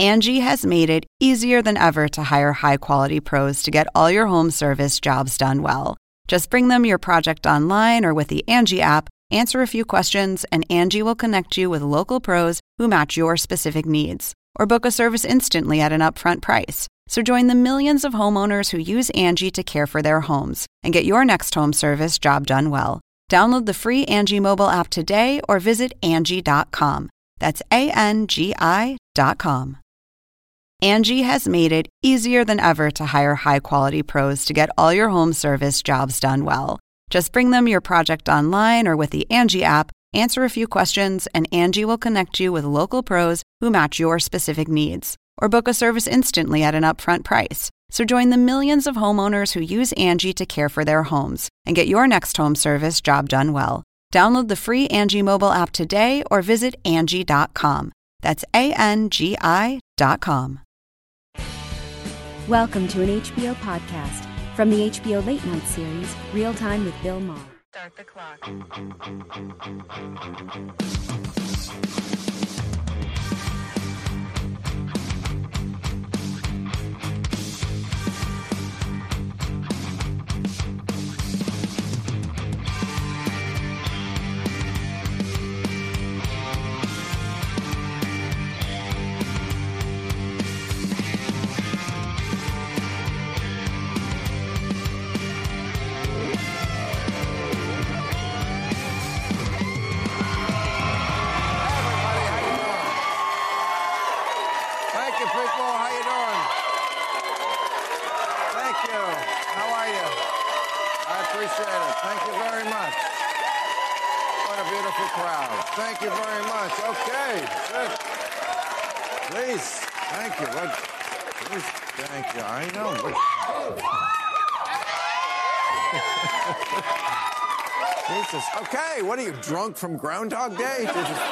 Angie has made it easier than ever to hire high-quality pros to get all your home service jobs done well. Just bring them your project online or with the Angie app, answer a few questions, and Angie will connect you with local pros who match your specific needs. Or book a service instantly at an upfront price. So join the millions of homeowners who use Angie to care for their homes and get your next home service job done well. Download the free Angie mobile app today or visit Angie.com. That's ANGI.com. Angie has made it easier than ever to hire high-quality pros to get all your home service jobs done well. Just bring them your project online or with the Angie app, answer a few questions, and Angie will connect you with local pros who match your specific needs. Or book a service instantly at an upfront price. So join the millions of homeowners who use Angie to care for their homes and get your next home service job done well. Download the free Angie mobile app today or visit Angie.com. That's ANGI.com. Welcome to an HBO podcast from the HBO Late Night series, Real Time with Bill Maher. Start the clock. Thank you very much. Okay, good. Please, thank you. Please, thank you. I know. Jesus. Okay, what are you, drunk from Groundhog Day?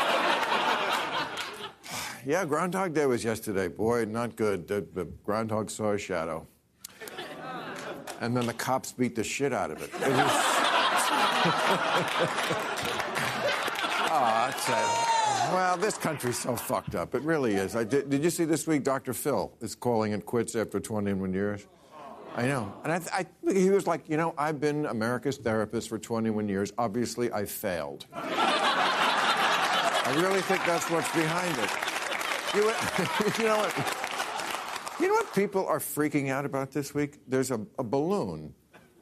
Yeah, Groundhog Day was yesterday. Boy, not good. The groundhog saw a shadow. And then the cops beat the shit out of it. It was... Oh, that's well, this country's so fucked up. It really is. Did you see this week Dr. Phil is calling it quits after 21 years? I know. And he was like, I've been America's therapist for 21 years. Obviously, I failed. I really think that's what's behind it. You know what? You know what people are freaking out about this week? There's a balloon.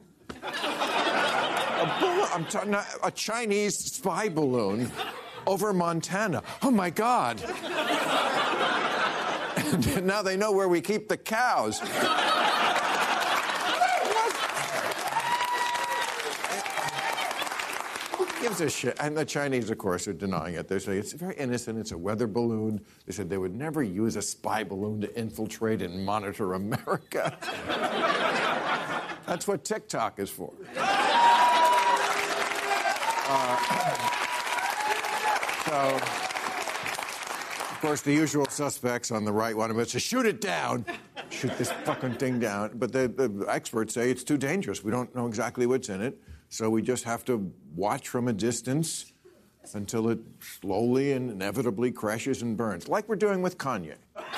I'm talking a Chinese spy balloon over Montana. Oh, my God. And now they know where we keep the cows. Who gives a shit? And the Chinese, of course, are denying it. They say it's very innocent. It's a weather balloon. They said they would never use a spy balloon to infiltrate and monitor America. That's what TikTok is for. So, of course, the usual suspects on the right want to shoot it down, shoot this fucking thing down. But the experts say it's too dangerous. We don't know exactly what's in it, so we just have to watch from a distance until it slowly and inevitably crashes and burns, like we're doing with Kanye.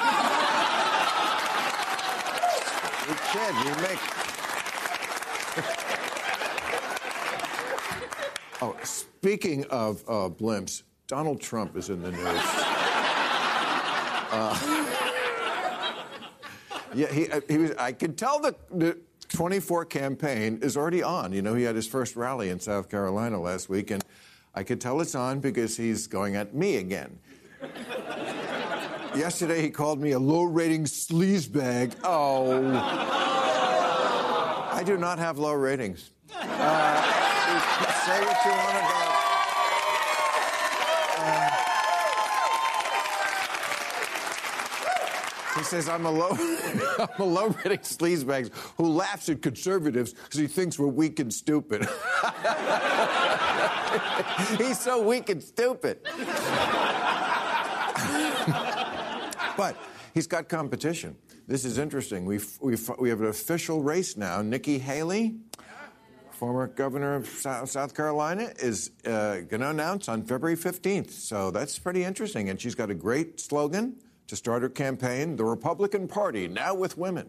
You kid, you make... Oh, speaking of blimps, Donald Trump is in the news. He was. I could tell the 24 campaign is already on. He had his first rally in South Carolina last week, and I could tell it's on because he's going at me again. Yesterday he called me a low-rating sleazebag. Oh, I do not have low ratings. Say what you want about. He says I'm a low-rating sleazebag who laughs at conservatives because he thinks we're weak and stupid. He's so weak and stupid. But he's got competition. This is interesting. We have an official race now. Nikki Haley, former governor of South Carolina, is going to announce on February 15th. So that's pretty interesting. And she's got a great slogan, to start her campaign, the Republican Party, now with women.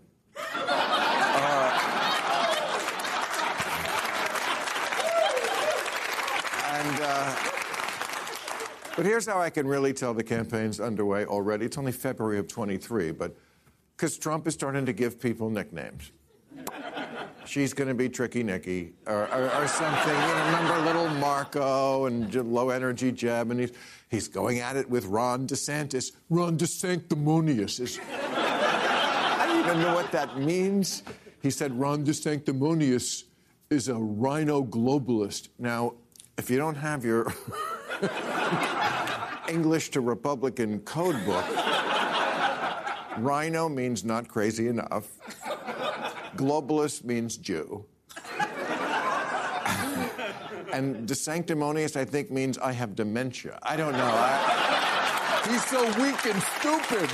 But here's how I can really tell the campaign's underway already. It's only February of 23, but because Trump is starting to give people nicknames. She's going to be Tricky Nikki or something. You know, remember little Marco and Low Energy Jeb, and he's going at it with Ron DeSantis. Ron DeSanctimonious. I don't even know what that means. He said Ron DeSanctimonious is a rhino globalist. Now, if you don't have your English to Republican code book, rhino means not crazy enough. Globalist means Jew. And DeSanctimonious, I think, means I have dementia. I don't know. He's so weak and stupid.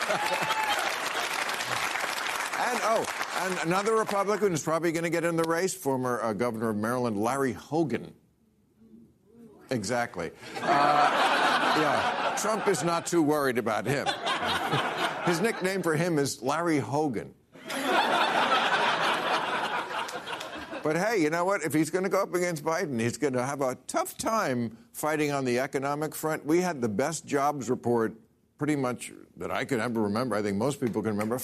And another Republican who's probably going to get in the race, former governor of Maryland, Larry Hogan. Exactly. Yeah, Trump is not too worried about him. His nickname for him is Larry Hogan. But hey, you know what? If he's going to go up against Biden, he's going to have a tough time fighting on the economic front. We had the best jobs report pretty much that I can ever remember. I think most people can remember.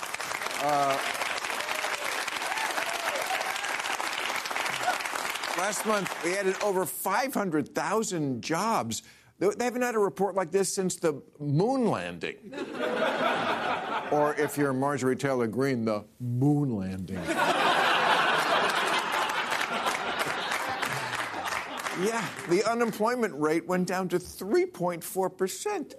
Last month, we added over 500,000 jobs. They haven't had a report like this since the moon landing. Or if you're Marjorie Taylor Greene, the moon landing. Yeah, the unemployment rate went down to 3.4%.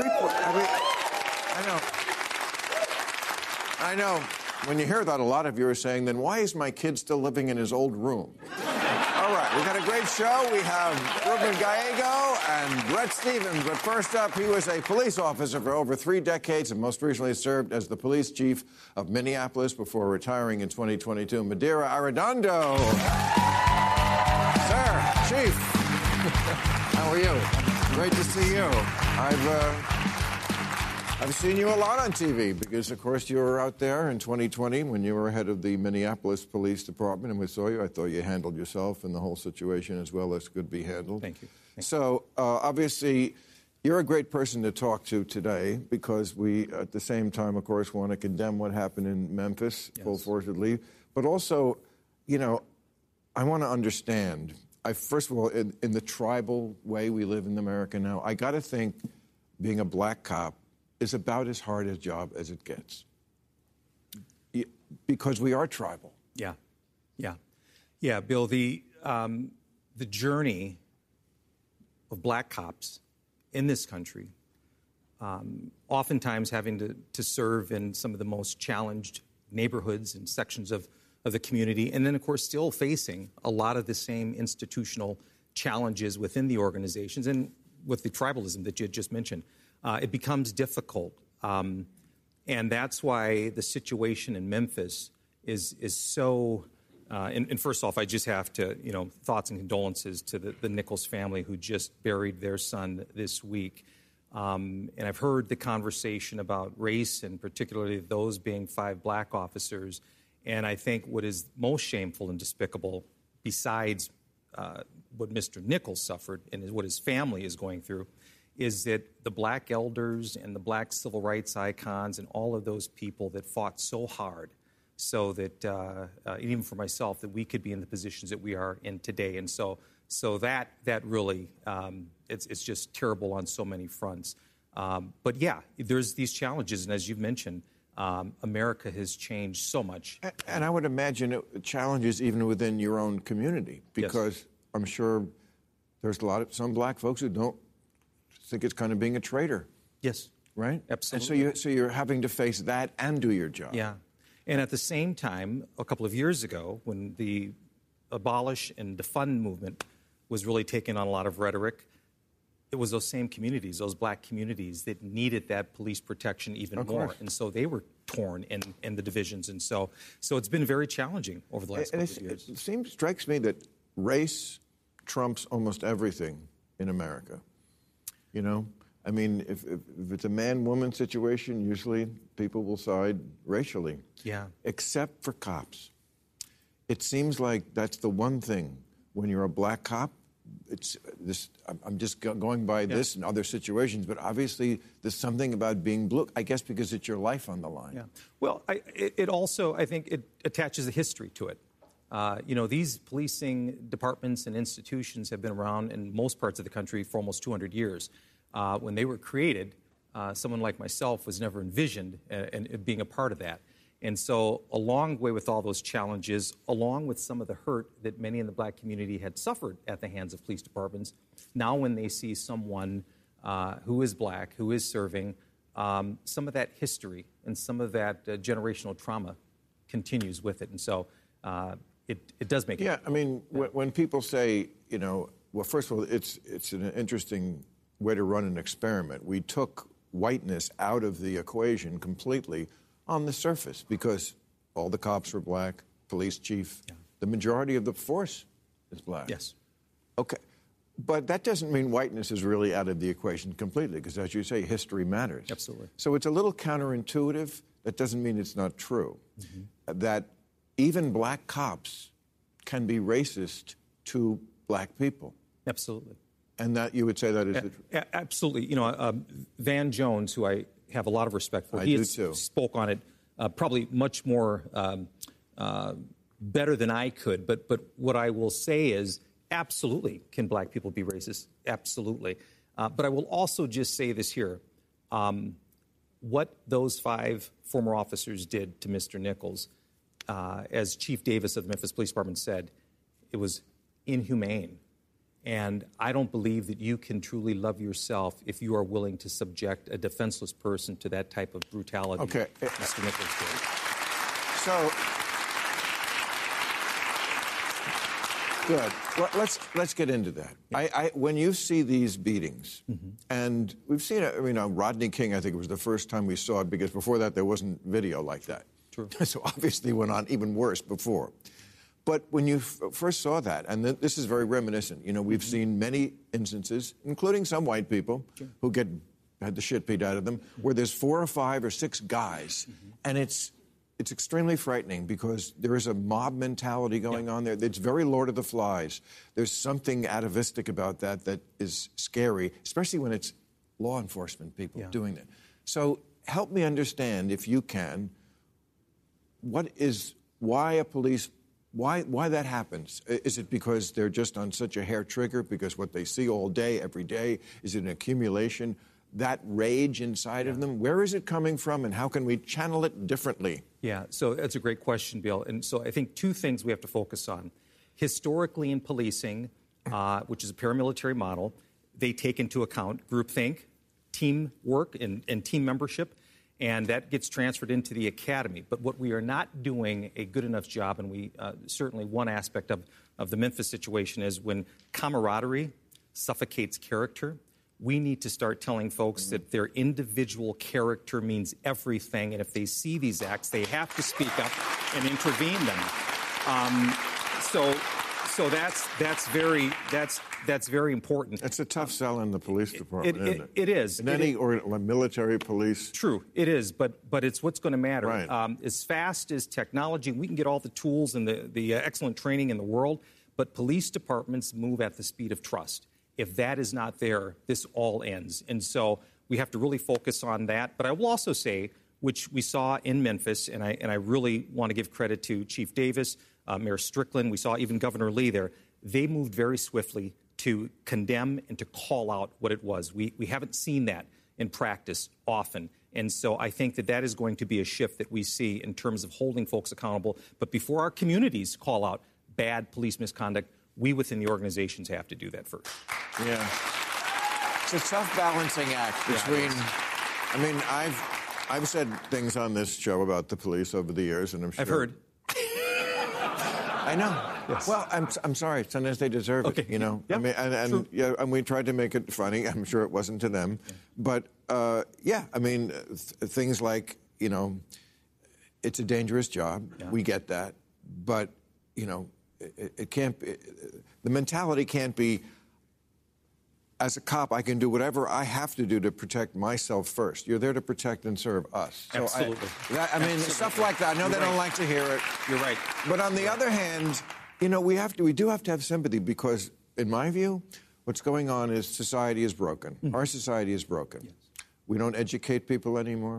I know. When you hear that, a lot of you are saying, then why is my kid still living in his old room? All right, we've got a great show. We have Ruben Gallego and Bret Stephens. But first up, he was a police officer for over 3 decades and most recently served as the police chief of Minneapolis before retiring in 2022. Medaria Arredondo. Sir, Chief, how are you? Great to see you. I've seen you a lot on TV because, of course, you were out there in 2020 when you were head of the Minneapolis Police Department, and we saw you. I thought you handled yourself and the whole situation as well as could be handled. Thank you. So, obviously, you're a great person to talk to today because we, at the same time, of course, want to condemn what happened in Memphis, full-forcedly. But also, you know, I want to understand. First of all, in the tribal way we live in America now, I got to think being a black cop is about as hard a job as it gets. Because we are tribal. Yeah, Bill, the journey of black cops in this country, oftentimes having to serve in some of the most challenged neighborhoods and sections of the community, and then, of course, still facing a lot of the same institutional challenges within the organizations and with the tribalism that you had just mentioned. It becomes difficult. And that's why the situation in Memphis is so... and first off, I just have to, thoughts and condolences to the Nichols family who just buried their son this week. And I've heard the conversation about race and particularly those being 5 black officers. And I think what is most shameful and despicable, besides what Mr. Nichols suffered and what his family is going through, is that the black elders and the black civil rights icons and all of those people that fought so hard so that, even for myself, that we could be in the positions that we are in today. And so that really, it's just terrible on so many fronts. But yeah, there's these challenges, and as you've mentioned, America has changed so much. And I would imagine challenges even within your own community, because I'm sure there's some black folks who don't think it's kind of being a traitor. Yes. Right? Absolutely. And so you're having to face that and do your job. Yeah. And at the same time, a couple of years ago, when the abolish and defund movement was really taking on a lot of rhetoric, it was those same communities, those black communities, that needed that police protection even more. And so they were torn in the divisions. And so it's been very challenging over the last couple of years. It strikes me that race trumps almost everything in America. I mean, if it's a man-woman situation, usually people will side racially. Yeah. Except for cops. It seems like that's the one thing. When you're a black cop, it's this. I'm just going by this and other situations, but obviously there's something about being blue. I guess because it's your life on the line. Yeah. Well, it also, I think, it attaches a history to it. These policing departments and institutions have been around in most parts of the country for almost 200 years. When they were created, someone like myself was never envisioned and being a part of that. And so along the way with all those challenges, along with some of the hurt that many in the black community had suffered at the hands of police departments, now when they see someone who is black, who is serving, some of that history and some of that generational trauma continues with it. And so it does make it. Yeah, I mean, when people say, well, first of all, it's an interesting way to run an experiment. We took whiteness out of the equation completely on the surface because all the cops were black, police chief. Yeah. The majority of the force is black. Yes. Okay. But that doesn't mean whiteness is really out of the equation completely because, as you say, history matters. Absolutely. So it's a little counterintuitive. That doesn't mean it's not true. Mm-hmm. That even black cops can be racist to black people. Absolutely. And that you would say that is absolutely. Van Jones, who I have a lot of respect for, he spoke on it probably much more better than I could. But what I will say is, absolutely, can black people be racist? Absolutely. But I will also just say this here. What those 5 former officers did to Mr. Nichols, as Chief Davis of the Memphis Police Department said, it was inhumane. And I don't believe that you can truly love yourself if you are willing to subject a defenseless person to that type of brutality. Okay. Mr. Nichols did. So, good. Well, let's get into that. Yeah. When you see these beatings, and we've seen it, Rodney King, I think it was the first time we saw it, because before that there wasn't video like that. True. So obviously it went on even worse before. But when you first saw that, and this is very reminiscent, we've seen many instances, including some white people who had the shit beat out of them, where there's 4 or 5 or 6 guys, and it's extremely frightening because there is a mob mentality going on there. It's very Lord of the Flies. There's something atavistic about that is scary, especially when it's law enforcement people doing that. So help me understand, if you can, why that happens? Is it because they're just on such a hair trigger, because what they see all day, every day, is an accumulation? That rage inside of them, where is it coming from, and how can we channel it differently? Yeah, so that's a great question, Bill. And so I think 2 things we have to focus on. Historically in policing, which is a paramilitary model, they take into account groupthink, teamwork, and team membership, and that gets transferred into the academy. But what we are not doing a good enough job, and we certainly one aspect of the Memphis situation is when camaraderie suffocates character, we need to start telling folks that their individual character means everything, and if they see these acts, they have to speak up and intervene them. So that's very important. It's a tough sell in the police department, isn't it? It is. In any military police. True, it is, but it's what's going to matter. Right. As fast as technology, we can get all the tools and the excellent training in the world, but police departments move at the speed of trust. If that is not there, this all ends. And so we have to really focus on that. But I will also say, which we saw in Memphis, and I really want to give credit to Chief Davis, Mayor Strickland, we saw even Governor Lee there. They moved very swiftly to condemn and to call out what it was. We haven't seen that in practice often. And so I think that is going to be a shift that we see in terms of holding folks accountable. But before our communities call out bad police misconduct, we within the organizations have to do that first. Yeah. It's a tough balancing act between, I've said things on this show about the police over the years, and I'm sure. I've heard. I know. Yes. Well, I'm sorry. Sometimes they deserve it, Yep. And we tried to make it funny. I'm sure it wasn't to them. Yeah. But, things like, it's a dangerous job. Yeah. We get that. But, it can't be, the mentality can't be, as a cop, I can do whatever I have to do to protect myself first. You're there to protect and serve us. So Absolutely. Absolutely. Stuff like that. I know they don't like to hear it. You're right. But on the other hand, you know, we do have to have sympathy because, in my view, what's going on is society is broken. Mm-hmm. Our society is broken. Yes. We don't educate people anymore.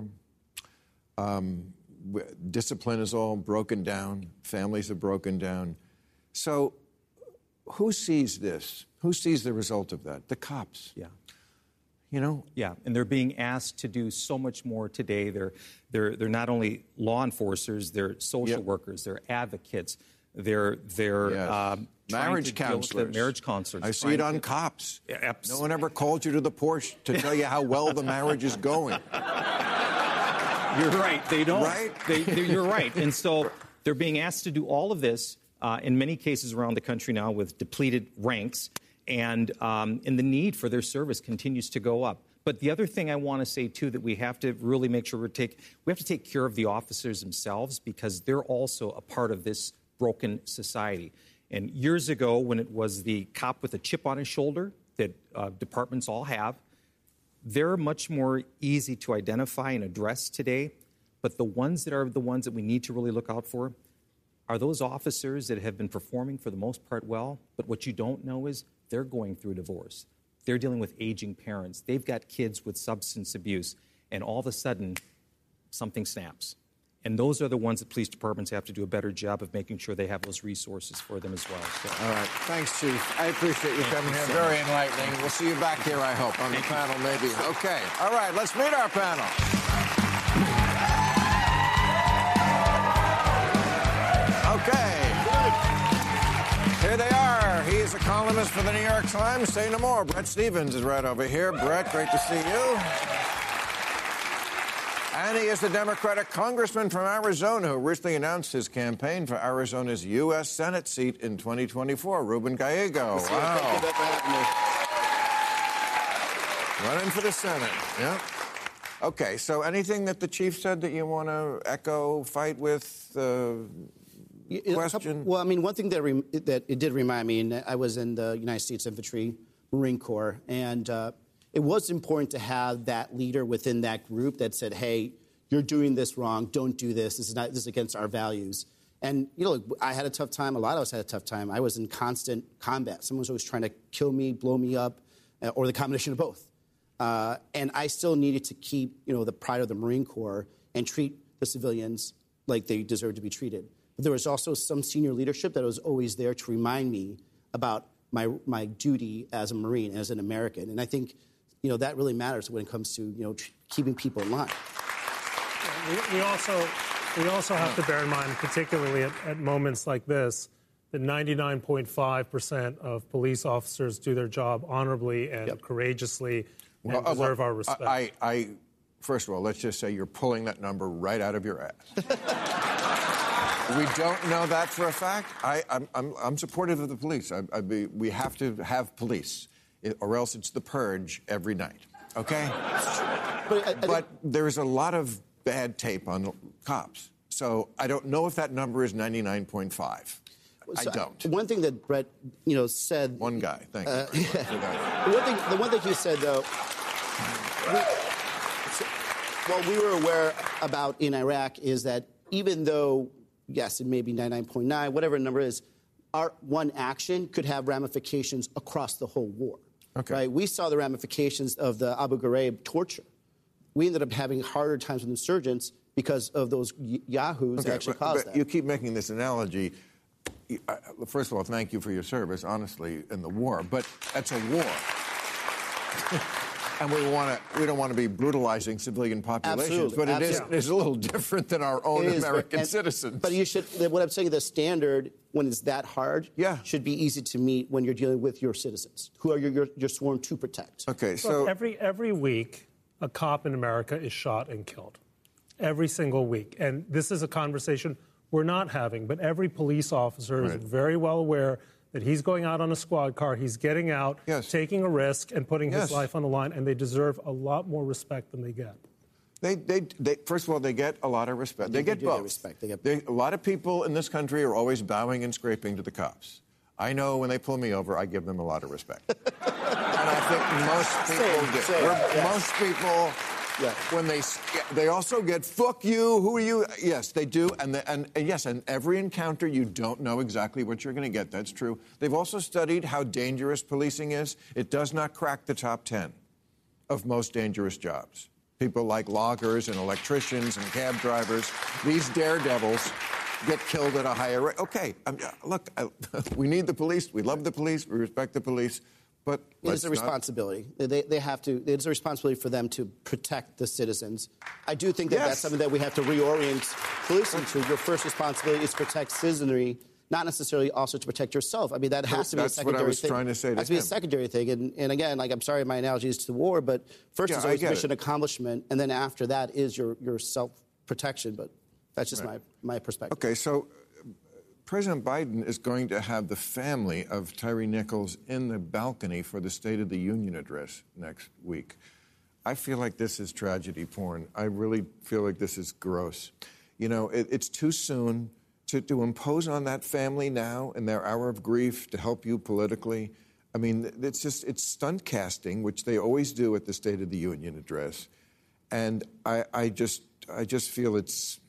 Discipline is all broken down. Families are broken down. So who sees this? Who sees the result of that? The cops. Yeah. You know? Yeah, and they're being asked to do so much more today. They're not only law enforcers, they're social workers, they're advocates, they're marriage counselors. Marriage counselors. I see it on cops. Yeah, absolutely. No one ever called you to the porch to tell you how well the marriage is going. You're right. They don't. Right? You're right. And so they're being asked to do all of this in many cases around the country now with depleted ranks, and the need for their service continues to go up. But the other thing I want to say, too, that we have to really make sure we have to take care of the officers themselves because they're also a part of this broken society. And years ago, when it was the cop with a chip on his shoulder that departments all have, they're much more easy to identify and address today. But the ones that are the ones that we need to really look out for are those officers that have been performing for the most part well, but what you don't know is they're going through a divorce. They're dealing with aging parents. They've got kids with substance abuse, and all of a sudden, something snaps. And those are the ones that police departments have to do a better job of making sure they have those resources for them as well. So. All right. Thanks, Chief. I appreciate you coming here. Very enlightening. We'll see you back here, I hope, on the panel maybe. Okay. All right. Let's meet our panel. Okay. Here they are. He is a columnist for the New York Times. Say no more. Bret Stephens is right over here. Bret, great to see you. And he is the Democratic congressman from Arizona who recently announced his campaign for Arizona's U.S. Senate seat in 2024, Ruben Gallego. Wow. Thank you for having me. Running for the Senate, yeah. Okay, so anything that the chief said that you want to echo, fight with, question? Well, I mean, one thing that it did remind me, and I was in the United States Infantry Marine Corps, and it was important to have that leader within that group that said, hey, you're doing this wrong, don't do this, this is against our values. And, you know, I had a tough time, a lot of us had a tough time. I was in constant combat. Someone was always trying to kill me, blow me up, or the combination of both. And I still needed to keep, you know, the pride of the Marine Corps and treat the civilians like they deserve to be treated. But there was also some senior leadership that was always there to remind me about my duty as a Marine, as an American. And I think, you know, that really matters when it comes to, you know, keeping people in line. We also have to bear in mind, particularly at moments like this, that 99.5% of police officers do their job honorably and courageously and deserve our respect. First of all, let's just say you're pulling that number right out of your ass. We don't know that for a fact. I'm supportive of the police. We have to have police, or else it's the purge every night. Okay? But there's a lot of bad tape on cops. So I don't know if that number is 99.5. I don't. One thing that Bret, you know, said. One guy. Thank you. The one thing he said, though, what we were aware about in Iraq is that even though, yes, it may be 99.9, whatever the number is, our one action could have ramifications across the whole war. Okay. Right? We saw the ramifications of the Abu Ghraib torture. We ended up having harder times with insurgents because of those yahoos that actually caused that. You keep making this analogy. First of all, thank you for your service, honestly, in the war. But that's a war. And we don't want to be brutalizing civilian populations. Absolutely. But it is a little different than our own American citizens. But you should, what I'm saying, the standard, when it's that hard, should be easy to meet when you're dealing with your citizens, who are you're sworn to protect. Okay, so... Look, every week, a cop in America is shot and killed. Every single week. And this is a conversation we're not having, but every police officer is very well aware that he's going out on a squad car, he's getting out, taking a risk, and putting his life on the line, and they deserve a lot more respect than they get. They first of all, they get a lot of respect. They get both. Respect. A lot of people in this country are always bowing and scraping to the cops. I know when they pull me over, I give them a lot of respect. And I think most people do. Most people, when they also get, fuck you, who are you? Yes, they do. And yes, in every encounter, you don't know exactly what you're going to get. That's true. They've also studied how dangerous policing is. It does not crack the top 10 of most dangerous jobs. People like loggers and electricians and cab drivers, these daredevils get killed at a higher rate. Okay, look, we need the police. We love the police. We respect the police. But it's a responsibility. They have to. It's a responsibility for them to protect the citizens. I do think that that's something that we have to reorient policing to. Your first responsibility is to protect citizenry, not necessarily also to protect yourself. I mean, that has to be a secondary thing. That's what I was trying to say to him. It has to be a secondary thing. And again, like, I'm sorry, my analogy is to the war, but first is always mission accomplishment, and then after that is your self-protection. But that's just my perspective. Okay, so President Biden is going to have the family of Tyre Nichols in the balcony for the State of the Union address next week. I feel like this is tragedy porn. I really feel like this is gross. You know, it's too soon to impose on that family now in their hour of grief to help you politically. I mean, it's stunt casting, which they always do at the State of the Union address. And I just feel it's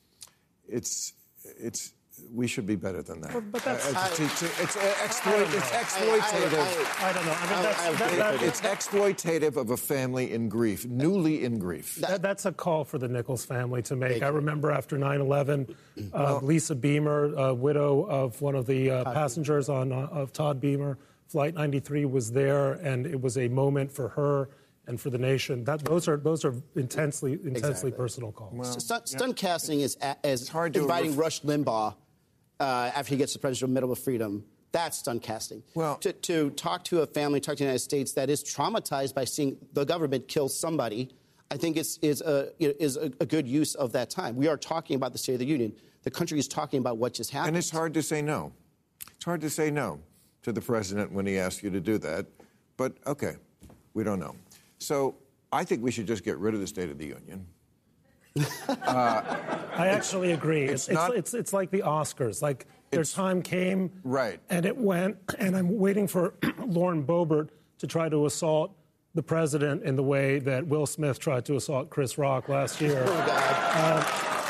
we should be better than that. But that's it's exploitative. I don't know. I mean, it's exploitative of a family in grief, newly in grief. That's a call for the Nichols family to make. I remember after 9/11, Lisa Beamer, widow of one of the passengers of Todd Beamer, Flight 93, was there, and it was a moment for her and for the nation. Those are intensely personal calls. Well, stunt casting is inviting Rush Limbaugh after he gets the Presidential Medal of Freedom. That's stunt casting. Well, to talk to a family, talk to the United States that is traumatized by seeing the government kill somebody, I think is a good use of that time. We are talking about the State of the Union. The country is talking about what just happened. And it's hard to say no. It's hard to say no to the president when he asks you to do that. But, okay, we don't know. So I think we should just get rid of the State of the Union. I actually agree. It's like the Oscars. Like, their time came, and it went, and I'm waiting for Lauren Boebert to try to assault the president in the way that Will Smith tried to assault Chris Rock last year. Oh, God.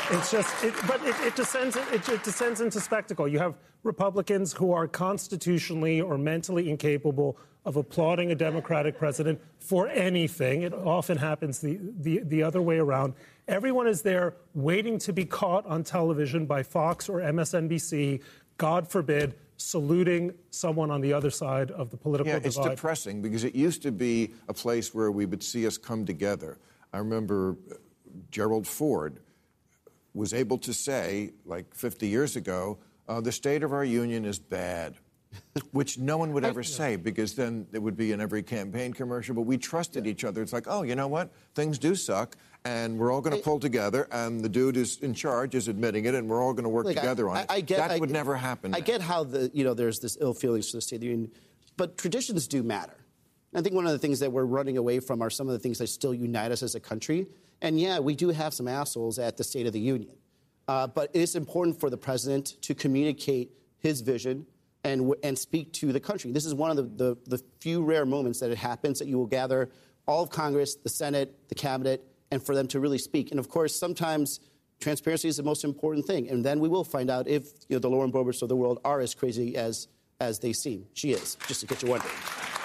It descends into spectacle. You have Republicans who are constitutionally or mentally incapable of applauding a Democratic president for anything. It often happens the other way around. Everyone is there waiting to be caught on television by Fox or MSNBC, God forbid, saluting someone on the other side of the political divide. It's depressing because it used to be a place where we would see us come together. I remember Gerald Ford was able to say, like 50 years ago, the state of our union is bad, which no one would ever say because then it would be in every campaign commercial. But we trusted each other. It's like, oh, you know what? Things do suck, and we're all going to pull together, and the dude is in charge is admitting it, and we're all going to work together on it. That would never happen. I get how there's this ill feelings for the State of the Union, but traditions do matter. I think one of the things that we're running away from are some of the things that still unite us as a country. And, yeah, we do have some assholes at the State of the Union. But it is important for the president to communicate his vision and speak to the country. This is one of the few rare moments that it happens that you will gather all of Congress, the Senate, the cabinet, and for them to really speak. And, of course, sometimes transparency is the most important thing. And then we will find out if the Lauren Boeberts of the world are as crazy as they seem. She is, just in case you're wondering.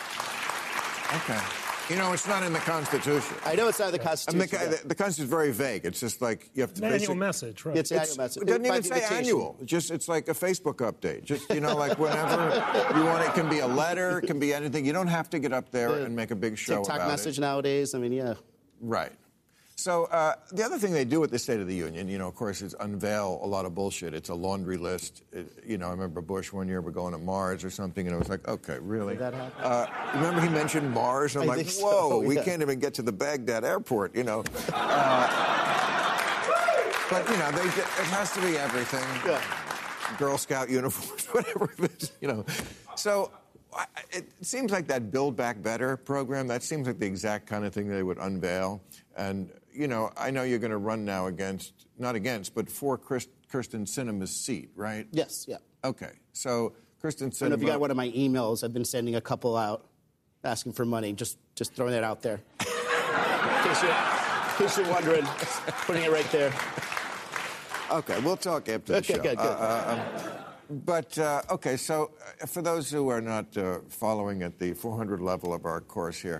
Okay. You know, it's not in the Constitution. I know it's not in the Constitution. I mean, the Constitution is very vague. It's just like you have to. Annual message, right? It's an annual message. It doesn't even say annual. It's like a Facebook update. Just, like whenever you want, it can be a letter, it can be anything. You don't have to get up there and make a big show about it. TikTok message nowadays. I mean, yeah. Right. So the other thing they do at the State of the Union, of course, is unveil a lot of bullshit. It's a laundry list. I remember Bush one year, we're going to Mars or something, and I was like, okay, really? Did that happen? Remember he mentioned Mars? And I'm like, whoa, we can't even get to the Baghdad airport, But, it has to be everything. Yeah. Girl Scout uniforms, whatever it is, So it seems like that Build Back Better program, that seems like the exact kind of thing they would unveil. And, I know you're going to run now but for Kyrsten Sinema's seat, right? Yes, yeah. Okay. So Kristen I don't know if you got one of my emails. I've been sending a couple out asking for money. Just throwing that out there. In case you're wondering, putting it right there. Okay, we'll talk after the show. Good. Okay, so for those who are not following at the 400 level of our course here,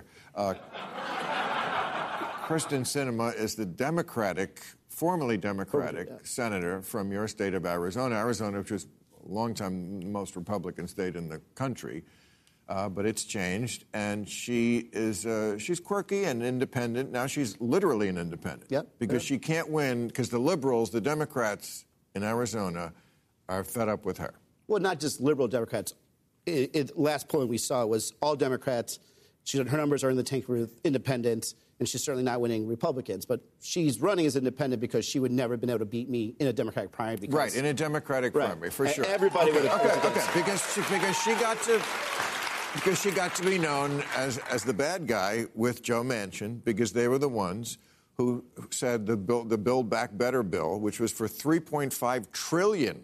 Kristen Sinema is the formerly Democratic senator from your state of Arizona, which was a long time the most Republican state in the country. But it's changed, and she's quirky and independent. Now she's literally an independent. Yep. Because she can't win, because the liberals, the Democrats in Arizona, are fed up with her. Well, not just liberal Democrats. Last polling we saw was all Democrats. Her numbers are in the tank with independents, and she's certainly not winning Republicans. But she's running as independent because she would never have been able to beat me in a Democratic primary. Right, in a Democratic primary, for sure. Everybody would have. Okay, because she got to be known as the bad guy with Joe Manchin, because they were the ones who said the Build Back Better bill, which was for $3.5 trillion,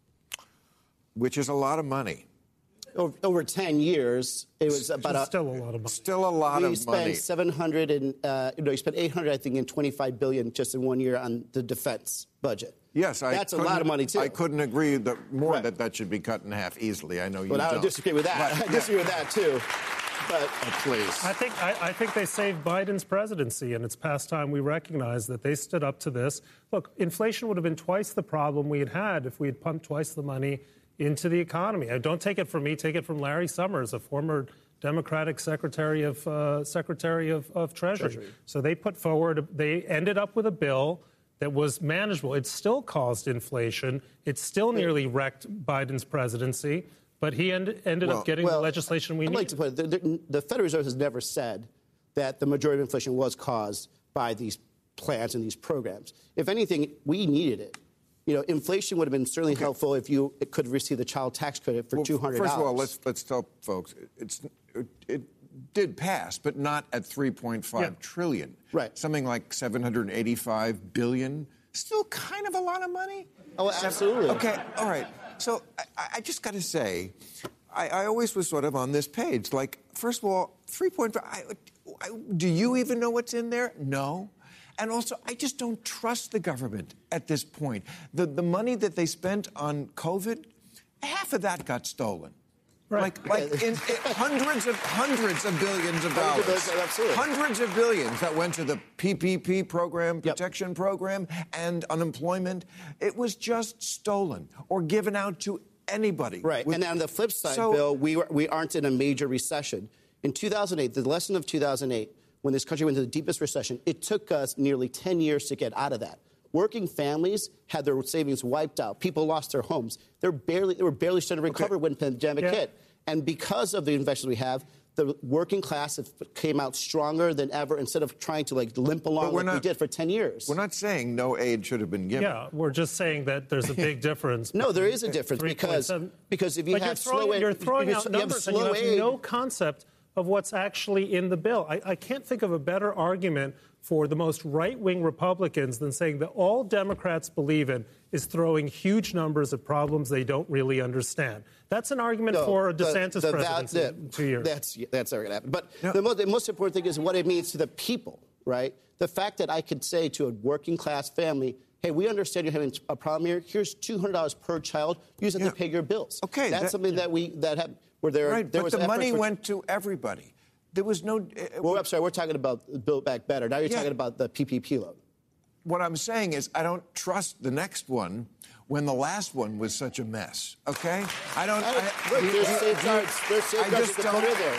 which is a lot of money. Over 10 years, it was about still a lot of money. Still a lot of money. We spent 700 and you spent 800, I think, and 25 billion just in 1 year on the defense budget. Yes, that's a lot of money too. I couldn't agree more that should be cut in half easily. I know you don't. I disagree with that. I disagree with that too. But please, I think they saved Biden's presidency, and it's past time we recognize that they stood up to this. Look, inflation would have been twice the problem we had if we had pumped twice the money into the economy. And don't take it from me; take it from Larry Summers, a former Democratic Secretary of Treasury. So they ended up with a bill that was manageable. It still caused inflation. It still nearly wrecked Biden's presidency, but he ended up getting the legislation we need. I'd like to put it, the Federal Reserve has never said that the majority of inflation was caused by these plans and these programs. If anything, we needed it. Inflation would have been certainly helpful if you could receive the child tax credit for $200. First of all, let's tell folks it did pass, but not at $3.5 trillion. Right. Something like $785 billion. Still kind of a lot of money. Oh, absolutely. Okay, all right. So I just got to say, I always was sort of on this page. Like, first of all, 3.5. Do you even know what's in there? No. And also, I just don't trust the government at this point. The money that they spent on COVID, half of that got stolen. Right. Like in hundreds of billions of dollars. Absolutely. Hundreds of billions that went to the PPP program, protection program, and unemployment. It was just stolen or given out to anybody. Right. And on the flip side, Bill, we aren't in a major recession. In 2008, the lesson of 2008, when this country went into the deepest recession, it took us nearly 10 years to get out of that. Working families had their savings wiped out. People lost their homes. They were barely starting to recover when the pandemic hit. And because of the investments we have, the working class came out stronger than ever instead of trying to limp along like we did for 10 years. We're not saying no aid should have been given. Yeah, we're just saying that there's a big difference. No, there is a difference because if you have slow aid, you're throwing out numbers and you have no concept of what's actually in the bill. I can't think of a better argument for the most right-wing Republicans than saying that all Democrats believe in is throwing huge numbers at problems they don't really understand. That's an argument for a DeSantis presidency in 2 years. That's never going to happen. But the most important thing is what it means to the people, right? The fact that I could say to a working-class family, hey, we understand you're having a problem here. Here's $200 per child. Use it to pay your bills. Okay. That's something that happened. Right, but the money went to everybody. There was no... Well, I'm sorry, we're talking about Build Back Better. Now you're talking about the PPP loan. What I'm saying is I don't trust the next one when the last one was such a mess, okay? There's safeguards that put in there.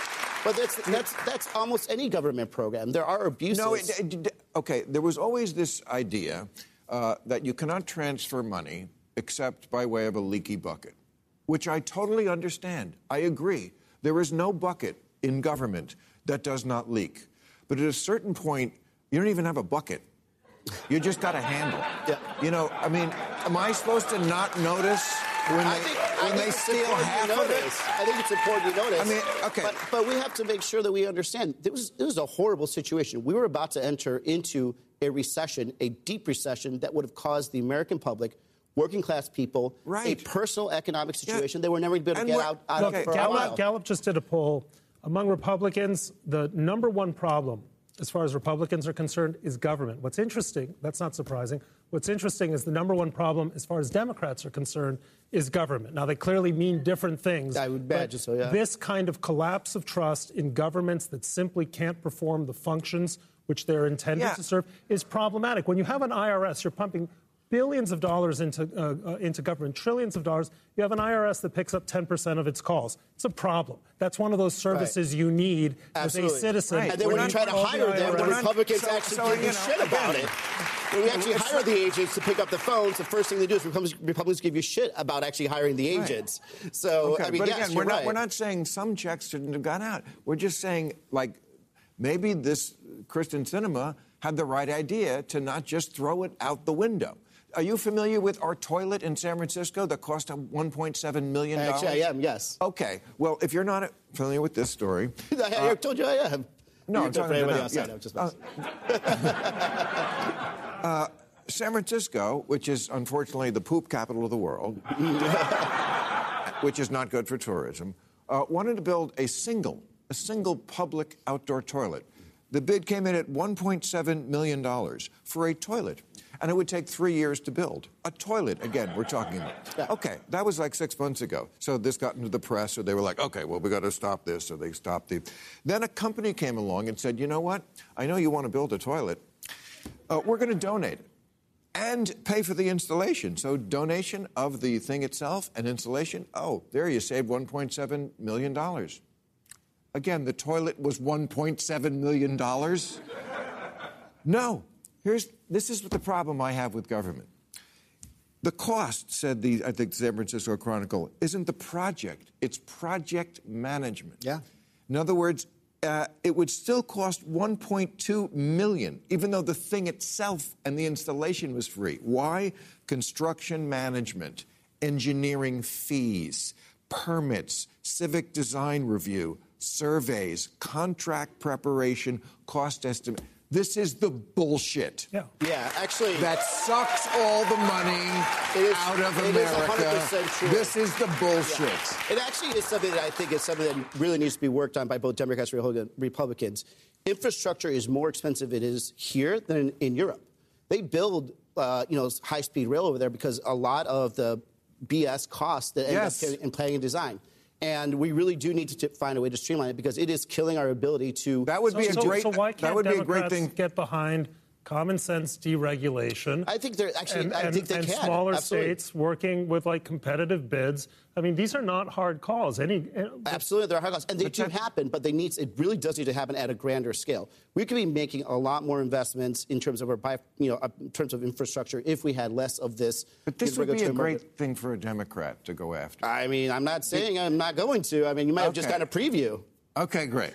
But that's almost any government program. There are abuses. No, okay, there was always this idea that you cannot transfer money except by way of a leaky bucket, which I totally understand. I agree. There is no bucket in government that does not leak. But at a certain point, you don't even have a bucket. You just got a handle. Yeah. Am I supposed to not notice when they steal half of it? I think it's important to notice. Okay. But we have to make sure that we understand. It was a horrible situation. We were about to enter into a recession, a deep recession that would have caused the American public working class people, Right. a personal economic situation they were never going to be able to get out Look, of for a while. Gallup just did a poll. Among Republicans, the number one problem, as far as Republicans are concerned, is government. What's interesting, that's not surprising, what's interesting is the number one problem, as far as Democrats are concerned, is government. Now, they clearly mean different things. I would imagine so, yeah. This kind of collapse of trust in governments that simply can't perform the functions which they're intended to serve is problematic. When you have an IRS, you're pumping billions of dollars into government, trillions of dollars. You have an IRS that picks up 10% of its calls. It's a problem. That's one of those services you need as a citizen. And then when you try to hire them, the Republicans actually give you shit about it. When we actually hire the agents to pick up the phones, the first thing they do is Republicans give you shit about actually hiring the agents. So, Okay, I mean, but yes, again, you're right. we're not saying some checks shouldn't have gone out. We're just saying, like, maybe this Kristen Sinema had the right idea to not just throw it out the window. Are you familiar with our toilet in San Francisco that cost $1.7 million? Actually, I am, yes. Okay. Well, if you're not familiar with this story... I told you I am. No, I'm talking about else. yeah. Just San Francisco, which is unfortunately the poop capital of the world, which is not good for tourism, wanted to build a single public outdoor toilet. The bid came in at $1.7 million for a toilet. And it would take 3 years to build. A toilet, again, we're talking about. Yeah. Okay, that was like 6 months ago. So this got into the press, so they were like, okay, well, we got to stop this. So they stopped the... Then a company came along and said, you know what? I know you want to build a toilet. We're going to donate it and pay for the installation. So donation of the thing itself and installation, oh, there you saved $1.7 million. Again, the toilet was $1.7 million. No. This is the problem I have with government. The cost, said I think San Francisco Chronicle, isn't the project. It's project management. Yeah. In other words, it would still cost $1.2 million, even though the thing itself and the installation was free. Why? Construction management, engineering fees, permits, civic design review, surveys, contract preparation, cost estimate. This is the bullshit. Yeah, actually... That sucks all the money out of America. It is 100% true. This is the bullshit. Yeah. It actually is something that I think is something that really needs to be worked on by both Democrats and Republicans. Infrastructure is more expensive it is here than in Europe. They build, high-speed rail over there because a lot of the BS costs that end up in planning and design. And we really do need to find a way to streamline it because it is killing our ability to... So why can't Democrats get behind common sense deregulation? I think they're actually... I think they and can. Smaller Absolutely. states working with competitive bids. I mean, these are not hard calls. Absolutely, they're hard calls, and they do happen. But it really does need to happen at a grander scale. We could be making a lot more investments in terms of in terms of infrastructure if we had less of this. But this would be a great thing for a Democrat to go after. I mean, I'm not saying I'm not going to. I mean, you might have just got a preview. Okay, great.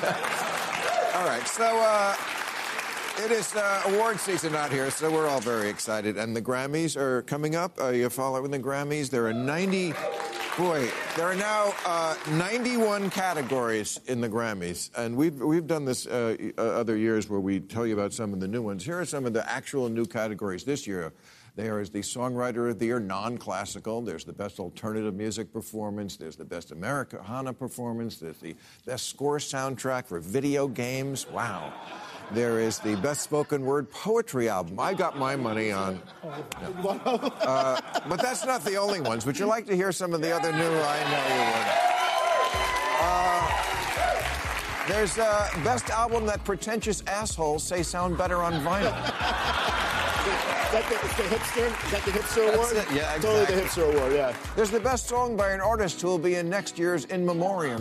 All right, so. It is award season out here, so we're all very excited. And the Grammys are coming up. Are you following the Grammys? There are now 91 categories in the Grammys. And we've done this other years where we tell you about some of the new ones. Here are some of the actual new categories this year. There is the Songwriter of the Year, non-classical. There's the Best Alternative Music Performance. There's the Best Americana Performance. There's the Best Score Soundtrack for Video Games. Wow. There is the Best Spoken Word Poetry Album. I got my money on... but that's not the only ones. Would you like to hear some of the other new... I know you would. There's Best Album That Pretentious Assholes Say Sound Better on Vinyl. Is that the hipster award? Yeah, exactly. Totally the hipster award, yeah. There's the best song by an artist who will be in next year's In Memoriam.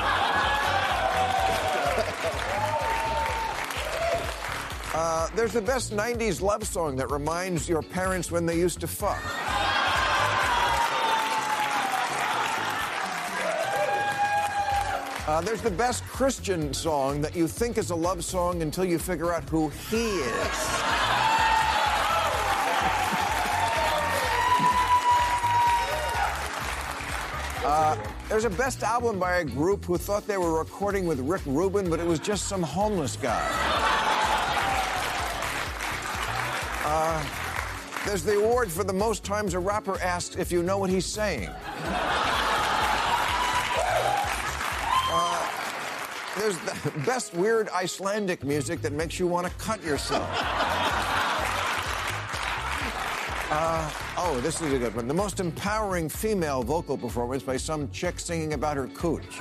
There's the best 90s love song that reminds your parents when they used to fuck. There's the best Christian song that you think is a love song until you figure out who he is. There's a best album by a group who thought they were recording with Rick Rubin, but it was just some homeless guy. There's the award for the most times a rapper asks if you know what he's saying. There's the best weird Icelandic music that makes you want to cut yourself. This is a good one. The most empowering female vocal performance by some chick singing about her cooch.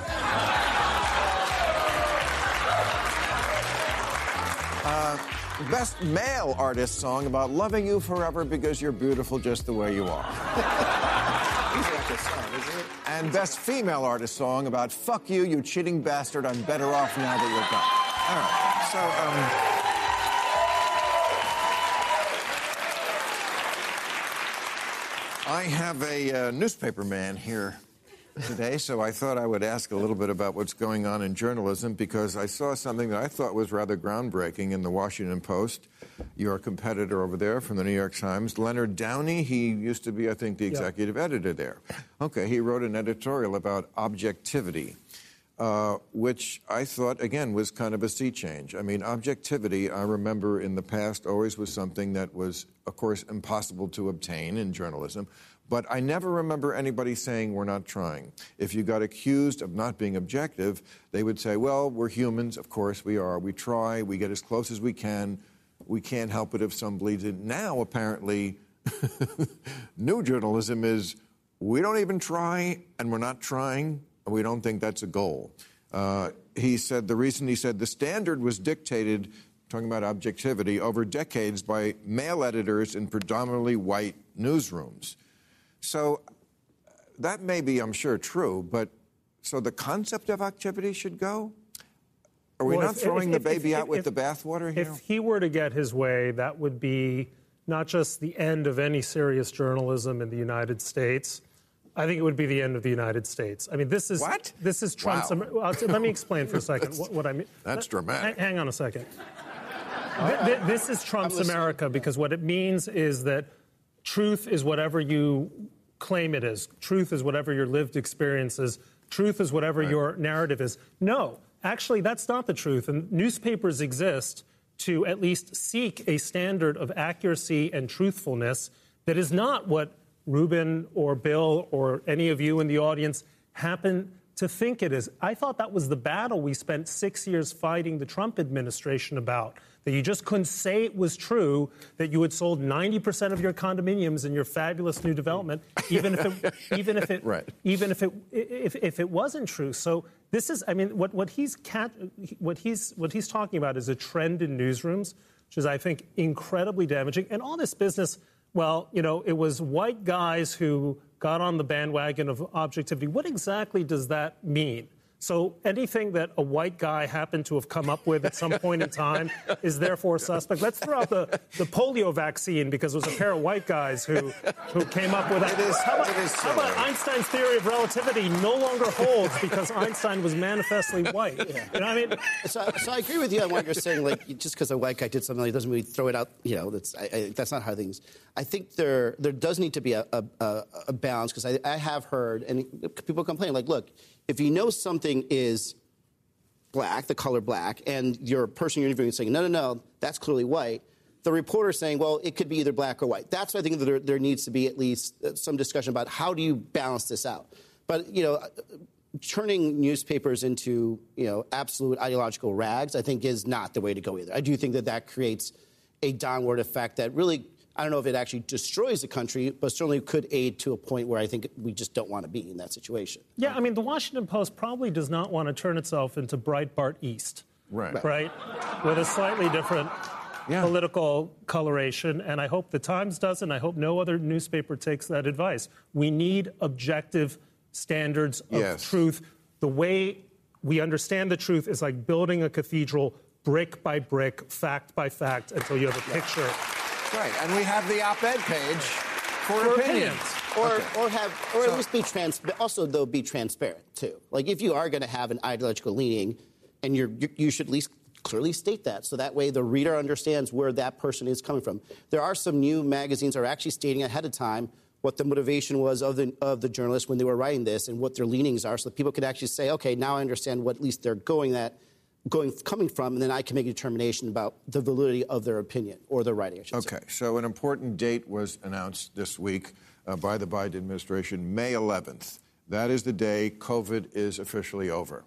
Best male artist song about loving you forever because you're beautiful just the way you are. And best female artist song about fuck you, you cheating bastard, I'm better off now that you're gone. All right, so, I have a newspaper man here today, so I thought I would ask a little bit about what's going on in journalism because I saw something that I thought was rather groundbreaking in the Washington Post. Your competitor over there from the New York Times, Leonard Downey, he used to be, I think, the executive editor there. Okay, he wrote an editorial about objectivity, which I thought, again, was kind of a sea change. I mean, objectivity, I remember in the past, always was something that was, of course, impossible to obtain in journalism. But I never remember anybody saying we're not trying. If you got accused of not being objective, they would say, well, we're humans. Of course we are. We try. We get as close as we can. We can't help it if some bleeds in. Now, apparently, new journalism is we don't even try, and we're not trying, and we don't think that's a goal. He said the standard was dictated, talking about objectivity, over decades by male editors in predominantly white newsrooms. So that may be, I'm sure, true, but so the concept of activity should go? Are we not throwing the baby out with the bathwater here? If he were to get his way, that would be not just the end of any serious journalism in the United States. I think it would be the end of the United States. I mean, this is... What? This is Trump's... Wow. Let me explain for a second what I mean. That's dramatic. Hang on a second. This is Trump's America because what it means is that truth is whatever you claim it is. Truth is whatever your lived experience is. Truth is whatever your narrative is. No, actually, that's not the truth. And newspapers exist to at least seek a standard of accuracy and truthfulness that is not what Ruben or Bill or any of you in the audience happen to think it is. I thought that was the battle we spent 6 years fighting the Trump administration about, that you just couldn't say it was true, that you had sold 90% of your condominiums in your fabulous new development, even if it wasn't true. So this is, I mean, what he's talking about is a trend in newsrooms, which is, I think, incredibly damaging. And all this business, well, you know, it was white guys who got on the bandwagon of objectivity. What exactly does that mean? So anything that a white guy happened to have come up with at some point in time is therefore suspect. Let's throw out the polio vaccine because it was a pair of white guys who came up with that. How about Einstein's theory of relativity no longer holds because Einstein was manifestly white? Yeah. You know what I mean? So I agree with you on what you're saying. Like, just because a white guy did something, it doesn't really throw it out. You know, that's not how things. I think there does need to be a balance because I have heard and people complain like, look, if you know something is black, the color black, and your person you're interviewing is saying, no, that's clearly white, the reporter saying, well, it could be either black or white. That's why I think that there needs to be at least some discussion about how do you balance this out. But, you know, turning newspapers into, you know, absolute ideological rags, I think is not the way to go either. I do think that creates a downward effect that really, I don't know if it actually destroys the country, but certainly could aid to a point where I think we just don't want to be in that situation. Yeah, I mean, the Washington Post probably does not want to turn itself into Breitbart East. Right? With a slightly different political coloration, and I hope the Times doesn't. I hope no other newspaper takes that advice. We need objective standards of truth. The way we understand the truth is like building a cathedral brick by brick, fact by fact, until you have a picture. Right, and we have the op-ed page for opinions. Or at least be transparent. Also, though, be transparent too. Like if you are going to have an ideological leaning, and you should at least clearly state that, so that way the reader understands where that person is coming from. There are some new magazines that are actually stating ahead of time what the motivation was of the journalists when they were writing this and what their leanings are, so that people could actually say, okay, now I understand what at least they're going at. coming from, and then I can make a determination about the validity of their opinion or their writing, I should say. Okay, so an important date was announced this week by the Biden administration, May 11th. That is the day COVID is officially over.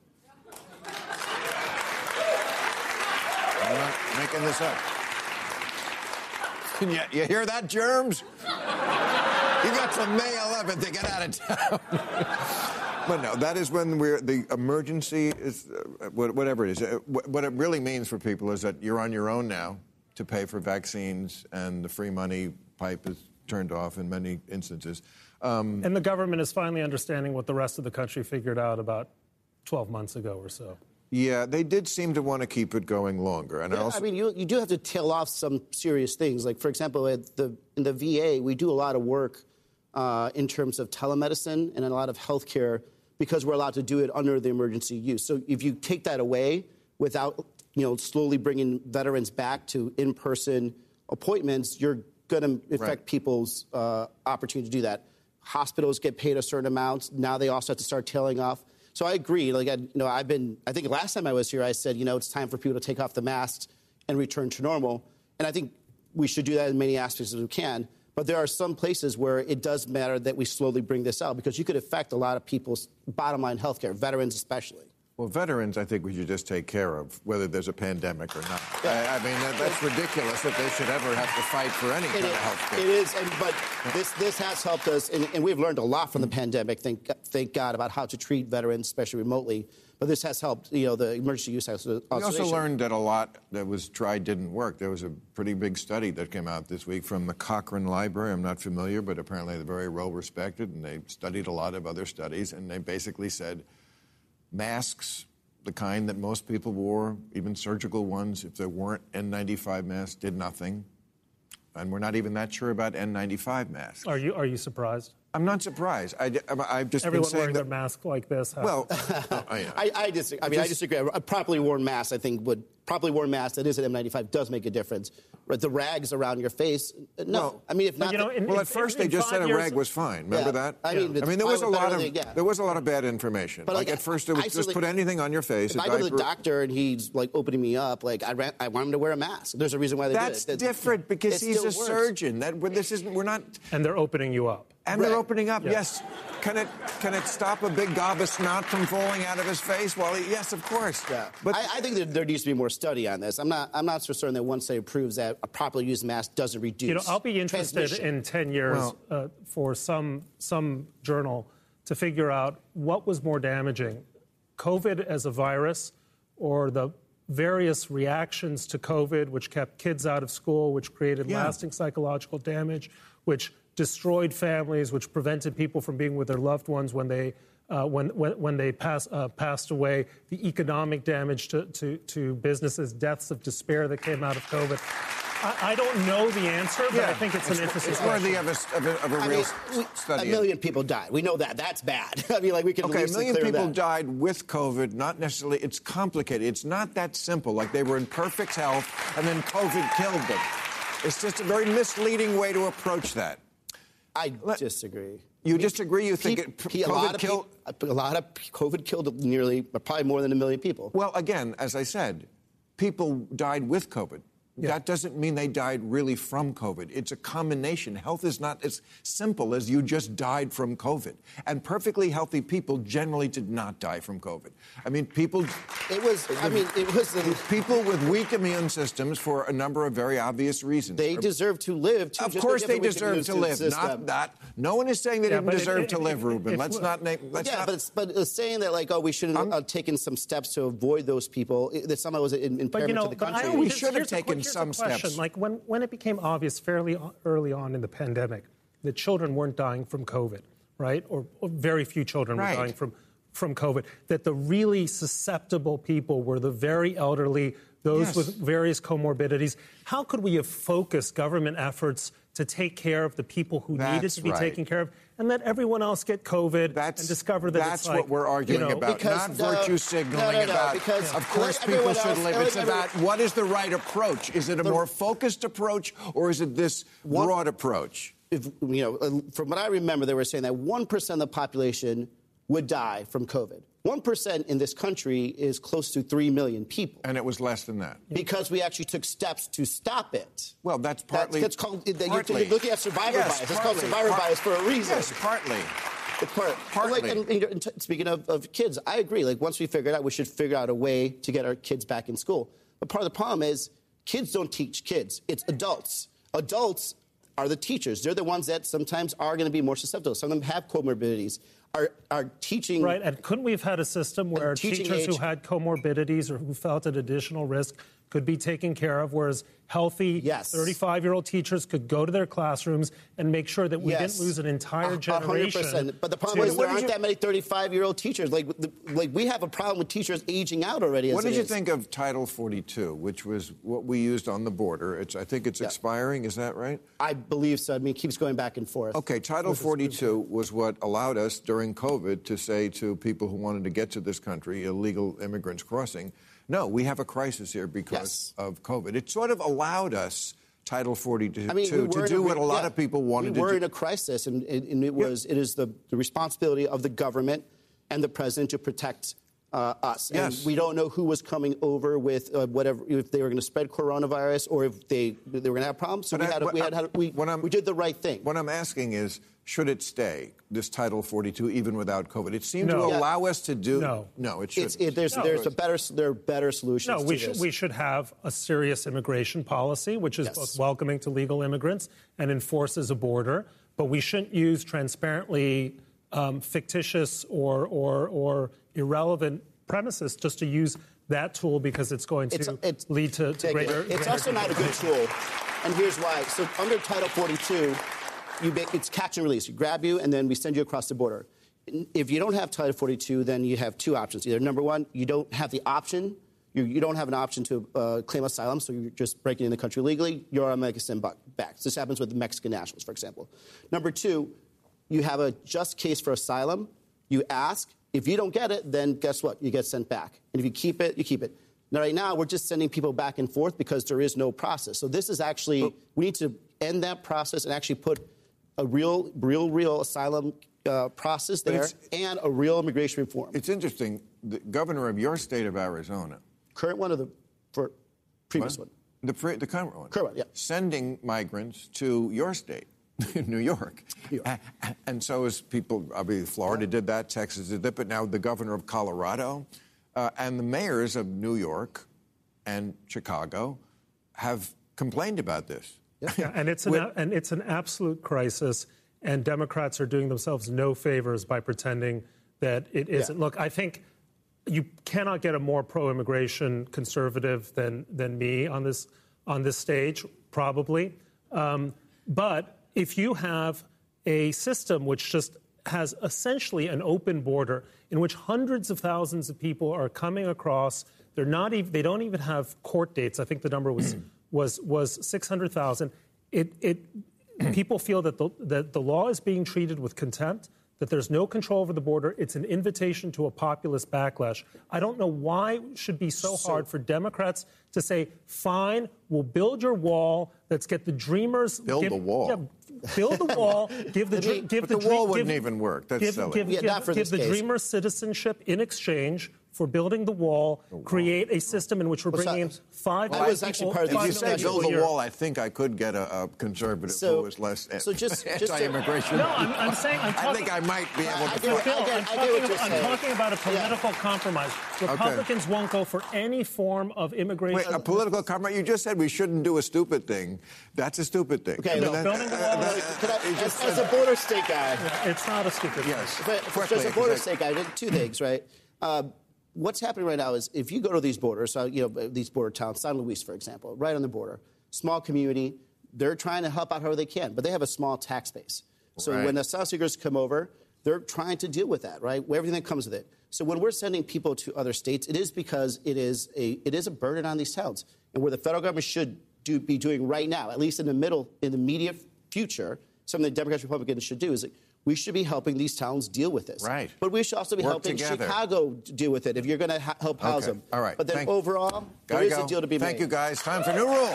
I'm not making this up. You hear that, germs? You got till May 11th to get out of town. But no, that is when the emergency is, whatever it is. What it really means for people is that you're on your own now to pay for vaccines, and the free money pipe is turned off in many instances. And the government is finally understanding what the rest of the country figured out about 12 months ago or so. Yeah, they did seem to want to keep it going longer. And I mean, you do have to tail off some serious things. Like, for example, in the VA, we do a lot of work in terms of telemedicine and a lot of healthcare because we're allowed to do it under the emergency use. So if you take that away without, slowly bringing veterans back to in-person appointments, you're going to affect people's opportunity to do that. Hospitals get paid a certain amount. Now they also have to start tailing off. So I agree. I think last time I was here, I said, it's time for people to take off the masks and return to normal. And I think we should do that in many aspects as we can. But there are some places where it does matter that we slowly bring this out because you could affect a lot of people's bottom line health care, veterans especially. Well, veterans, I think we should just take care of, whether there's a pandemic or not. Yeah. I mean, that's ridiculous that they should ever have to fight for any kind of health care. It is, but this has helped us, and we've learned a lot from the pandemic, thank God, about how to treat veterans, especially remotely. But this has helped, the emergency use authorization. We also learned that a lot that was tried didn't work. There was a pretty big study that came out this week from the Cochrane Library. I'm not familiar, but apparently they're very well respected, and they studied a lot of other studies, and they basically said masks, the kind that most people wore, even surgical ones, if there weren't N95 masks, did nothing. And we're not even that sure about N95 masks. Are you surprised? I'm not surprised. I've just Everyone been saying wearing their mask like this. Well, I disagree. I disagree. A properly worn mask, I think, properly worn mask that is an N95 does make a difference. But the rags around your face, no. Well, I mean, if not, at first they just said a rag was fine. Remember that? I mean, there was a lot of bad information. But at first it was just put anything on your face. If I go to the doctor and he's opening me up, I want him to wear a mask. There's a reason why they do it. That's different because he's a surgeon. We're not. And they're opening you up. And they're opening up. Yes. Can it stop a big gob of snot from falling out of his face while he? Yes, of course. Yeah. But I think that there needs to be more study on this. I'm not so certain that one study proves that a properly used mask doesn't reduce. I'll be interested in 10 years for some journal to figure out what was more damaging, COVID as a virus, or the various reactions to COVID, which kept kids out of school, which created lasting psychological damage, which destroyed families, which prevented people from being with their loved ones when they passed away, the economic damage to businesses, deaths of despair that came out of COVID. I don't know the answer, but I think it's an interesting question. It's worthy of a real study. 1 million people died. We know that. That's bad. I mean, we can at least 1 million clear people that. died with COVID, not necessarily. It's complicated. It's not that simple. Like they were in perfect health, and then COVID killed them. It's just a very misleading way to approach that. I disagree. You disagree? You think a lot of COVID killed probably more than 1 million people. Well, again, as I said, people died with COVID. Yeah. That doesn't mean they died really from COVID. It's a combination. Health is not as simple as you just died from COVID. And perfectly healthy people generally did not die from COVID. I mean, people... It was people with weak immune systems for a number of very obvious reasons. They deserve to live, too. Of course they deserve to live. Not that. No one is saying they didn't deserve to live, Ruben. But saying that, we should have taken some steps to avoid those people, that somehow was an impairment to the country. We should have taken some steps. Like when it became obvious fairly early on in the pandemic that children weren't dying from COVID, right? Or very few children were dying from COVID, that the really susceptible people were the very elderly, those with various comorbidities. How could we have focused government efforts to take care of the people who needed to be taken care of and let everyone else get COVID and discover that that's what we're arguing about, not virtue signaling about, of course, people should live. It's about what is the right approach. Is it a more focused approach or is it this broad approach? From what I remember, they were saying that 1% of the population would die from COVID. 1% in this country is close to 3 million people. And it was less than that. Because we actually took steps to stop it. Well, that's partly... That's called... You're looking at survivor bias. It's called survivor bias for a reason. Yes, partly. Partly. Speaking of kids, I agree. Like, once we figure it out, we should figure out a way to get our kids back in school. But part of the problem is kids don't teach kids. It's adults. Adults are the teachers. They're the ones that sometimes are going to be more susceptible. Some of them have comorbidities. Are teaching... Right, and couldn't we have had a system where teachers who had comorbidities or who felt an additional risk could be taken care of, whereas healthy 35-year-old teachers could go to their classrooms and make sure that we didn't lose an entire generation. 100%. But the problem is there aren't that many 35-year-old teachers. Like we have a problem with teachers aging out already. What did you think of Title 42, which was what we used on the border? I think it's expiring. Is that right? I believe so. I mean, it keeps going back and forth. Okay, Title 42 was what allowed us during COVID to say to people who wanted to get to this country, illegal immigrants crossing, no, we have a crisis here because of COVID. It sort of allowed us, Title 42, to do what a lot of people wanted to do. We were in a crisis, and it is the responsibility of the government and the president to protect us. Yes. And we don't know who was coming over with whatever, if they were going to spread coronavirus or if they were going to have problems. So we did the right thing. What I'm asking is, should it stay, this Title 42, even without COVID? It seemed to allow us to do... No, it shouldn't. There are better solutions to this. We should have a serious immigration policy, which is both welcoming to legal immigrants and enforces a border. But we shouldn't use transparently fictitious or irrelevant premises just to use that tool because it's going to lead to greater... It's also not a good tool, and here's why. So under Title 42... it's catch and release. We grab you, and then we send you across the border. If you don't have Title 42, then you have two options. Either, number one, you don't have the option. You don't have an option to claim asylum, so you're just breaking in the country legally. You're automatically sent back. This happens with Mexican nationals, for example. Number two, you have a just case for asylum. You ask. If you don't get it, then guess what? You get sent back. And if you keep it, you keep it. Now, right now, we're just sending people back and forth because there is no process. So this is actually, we need to end that process and actually put a real asylum process there and a real immigration reform. It's interesting. The governor of your state of Arizona... Current one or the previous one? The current one. Current one, yeah. Sending migrants to your state, New York. And so is people... Obviously, Florida did that, Texas did that, but now the governor of Colorado and the mayors of New York and Chicago have complained about this. Yeah, and it's an absolute crisis, and Democrats are doing themselves no favors by pretending that it isn't. Look, I think you cannot get a more pro-immigration conservative than me on this stage, probably. But if you have a system which just has essentially an open border in which hundreds of thousands of people are coming across, they don't even have court dates. I think the number was 600,000. People feel that the law is being treated with contempt, that there's no control over the border. It's an invitation to a populist backlash. I don't know why it should be so hard for Democrats to say, fine, we'll build your wall. Let's get the dreamers... Build the wall? Yeah, build the wall. The wall wouldn't even work. That's silly. Give the dreamers citizenship in exchange for building the wall, create a system in which we're bringing in 5 million people. If you said build the wall, I think I could get a conservative who was less anti-immigration. No, I'm saying... I think I might be able to... I'm talking about a political compromise. Republicans won't go for any form of immigration. Wait, a political compromise? You just said we shouldn't do a stupid thing. That's a stupid thing. Okay, building the wall... As a border state guy... It's not a stupid thing. Yes. As a border state guy, two things, right? What's happening right now is if you go to these borders, these border towns, San Luis, for example, right on the border, small community, they're trying to help out however they can, but they have a small tax base. So when the asylum seekers come over, they're trying to deal with that, right? Everything that comes with it. So when we're sending people to other states, it is because it is a burden on these towns. And where the federal government should be doing right now, at least in the immediate future, something the Democrats and Republicans should do is we should be helping these towns deal with this. Right. But we should also be helping Chicago deal with it if you're going to help house them. All right. But then overall, there is a deal to be made. Thank you, guys. Time for new rules.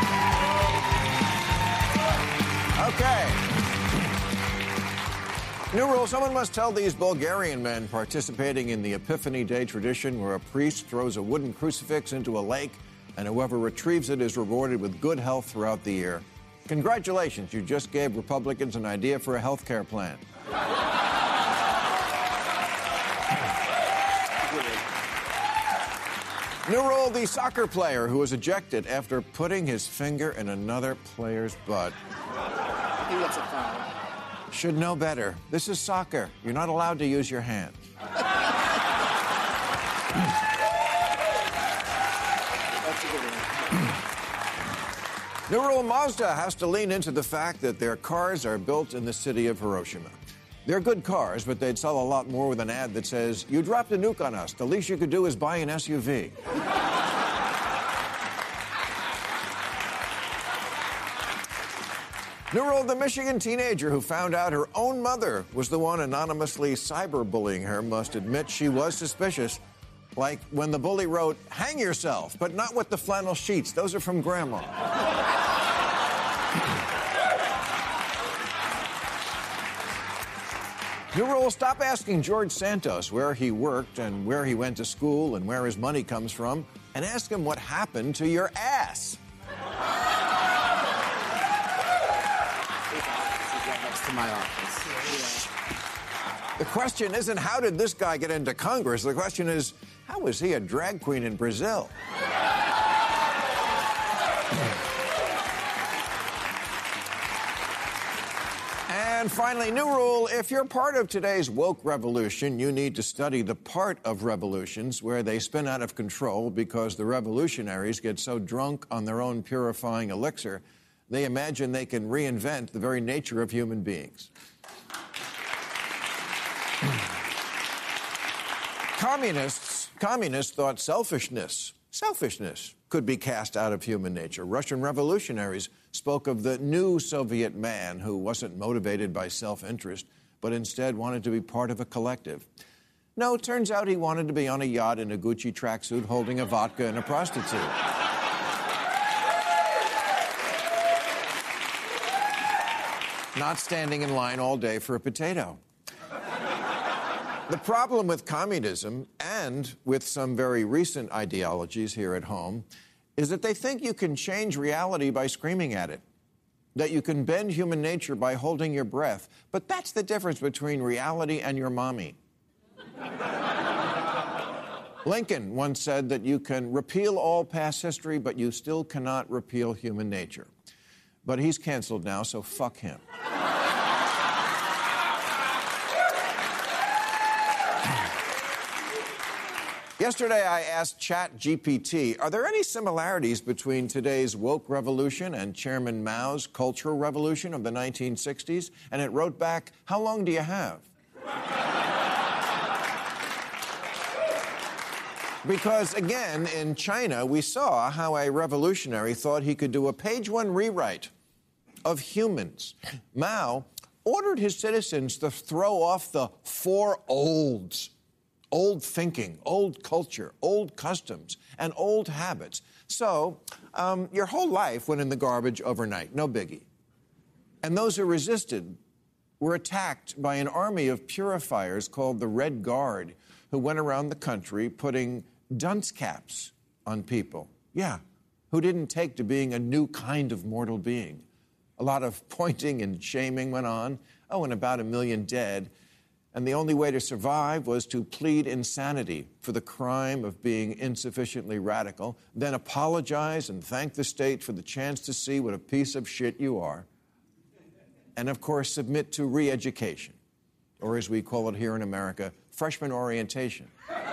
Okay. New rule, someone must tell these Bulgarian men participating in the Epiphany Day tradition where a priest throws a wooden crucifix into a lake and whoever retrieves it is rewarded with good health throughout the year. Congratulations, you just gave Republicans an idea for a health care plan. New rule, the soccer player who was ejected after putting his finger in another player's butt. He gets a foul. Should know better. This is soccer. You're not allowed to use your hands. That's a good one. New rule, Mazda has to lean into the fact that their cars are built in the city of Hiroshima. They're good cars, but they'd sell a lot more with an ad that says, "You dropped a nuke on us. The least you could do is buy an SUV." New rule, the Michigan teenager who found out her own mother was the one anonymously cyberbullying her must admit she was suspicious. Like when the bully wrote, "Hang yourself," but not with the flannel sheets. Those are from Grandma. New rule, stop asking George Santos where he worked and where he went to school and where his money comes from, and ask him what happened to your ass. To my office. The question isn't how did this guy get into Congress? The question is, how was he a drag queen in Brazil? And finally, new rule, if you're part of today's woke revolution, you need to study the part of revolutions where they spin out of control because the revolutionaries get so drunk on their own purifying elixir, they imagine they can reinvent the very nature of human beings. Communists thought selfishness could be cast out of human nature. Russian revolutionaries spoke of the new Soviet man who wasn't motivated by self-interest, but instead wanted to be part of a collective. No, turns out he wanted to be on a yacht in a Gucci tracksuit holding a vodka and a prostitute. Not standing in line all day for a potato. The problem with communism and with some very recent ideologies here at home is that they think you can change reality by screaming at it, that you can bend human nature by holding your breath. But that's the difference between reality and your mommy. Lincoln once said that you can repeal all past history, but you still cannot repeal human nature. But he's canceled now, so fuck him. Yesterday, I asked ChatGPT, are there any similarities between today's woke revolution and Chairman Mao's Cultural Revolution of the 1960s? And it wrote back, how long do you have? Because, again, in China, we saw how a revolutionary thought he could do a page-one rewrite of Humans. Mao ordered his citizens to throw off the four olds. Old thinking, old culture, old customs, and old habits. So, your whole life went in the garbage overnight, no biggie. And those who resisted were attacked by an army of purifiers called the Red Guard, who went around the country putting dunce caps on people. Yeah, who didn't take to being a new kind of mortal being. A lot of pointing and shaming went on. Oh, and about 1 million dead. And the only way to survive was to plead insanity for the crime of being insufficiently radical, then apologize and thank the state for the chance to see what a piece of shit you are, and, of course, submit to re-education, or as we call it here in America, freshman orientation.